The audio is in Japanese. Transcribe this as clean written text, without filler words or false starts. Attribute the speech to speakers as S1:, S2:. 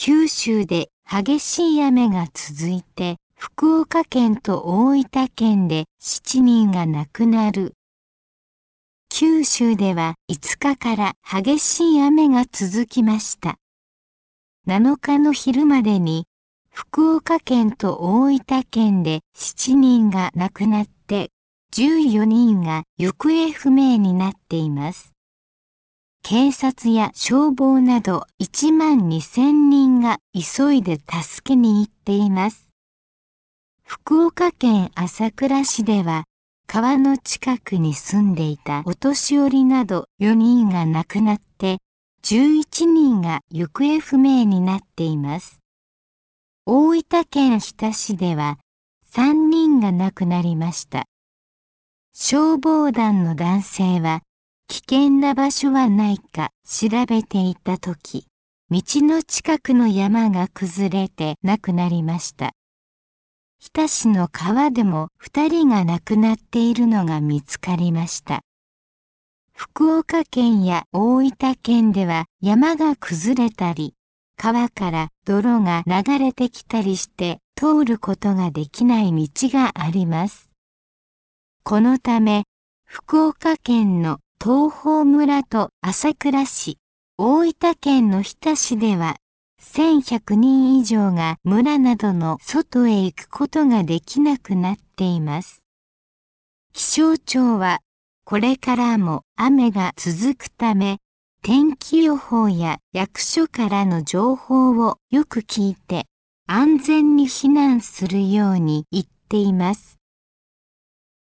S1: 九州で激しい雨が続いて、福岡県と大分県で7人が亡くなる。九州では5日から激しい雨が続きました。7日の昼までに、福岡県と大分県で7人が亡くなって、14人が行方不明になっています。警察や消防など1万2000人が急いで助けに行っています。福岡県朝倉市では、川の近くに住んでいたお年寄りなど4人が亡くなって、11人が行方不明になっています。大分県日田市では3人が亡くなりました。消防団の男性は危険な場所はないか調べていたとき、道の近くの山が崩れて亡くなりました。日田市の川でも2人が亡くなっているのが見つかりました。福岡県や大分県では山が崩れたり、川から泥が流れてきたりして通ることができない道があります。このため、福岡県の東峰村と朝倉市、大分県の日田市では、1100人以上が村などの外へ行くことができなくなっています。気象庁は、これからも雨が続くため、天気予報や役所からの情報をよく聞いて、安全に避難するように言っています。